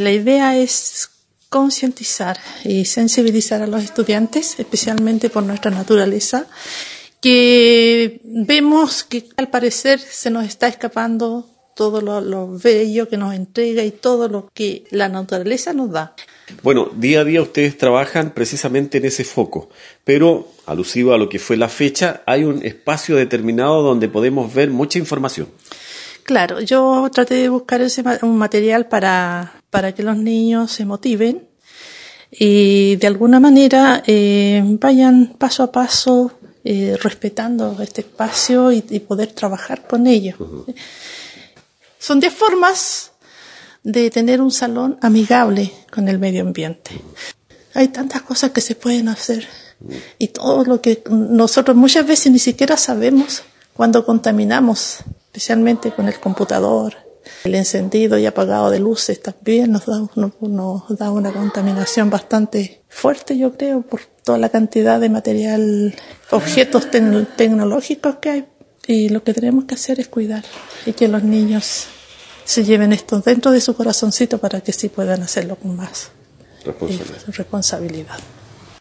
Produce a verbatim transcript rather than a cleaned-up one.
la idea es concientizar y sensibilizar a los estudiantes, especialmente por nuestra naturaleza, que vemos que al parecer se nos está escapando todo lo, lo bello que nos entrega y todo lo que la naturaleza nos da. Bueno, día a día ustedes trabajan precisamente en ese foco, pero alusivo a lo que fue la fecha, hay un espacio determinado donde podemos ver mucha información. Claro, yo traté de buscar ese un material para, para que los niños se motiven y de alguna manera eh, vayan paso a paso eh, respetando este espacio y, y poder trabajar con ellos. Uh-huh. Son diez formas de tener un salón amigable con el medio ambiente. Hay tantas cosas que se pueden hacer y todo lo que nosotros muchas veces ni siquiera sabemos cuando contaminamos, especialmente con el computador, el encendido y apagado de luces también nos da, nos, nos da una contaminación bastante fuerte, yo creo, por toda la cantidad de material, objetos te- tecnológicos que hay. Y lo que tenemos que hacer es cuidar y que los niños se lleven esto dentro de su corazoncito para que sí puedan hacerlo con más responsabilidad. responsabilidad.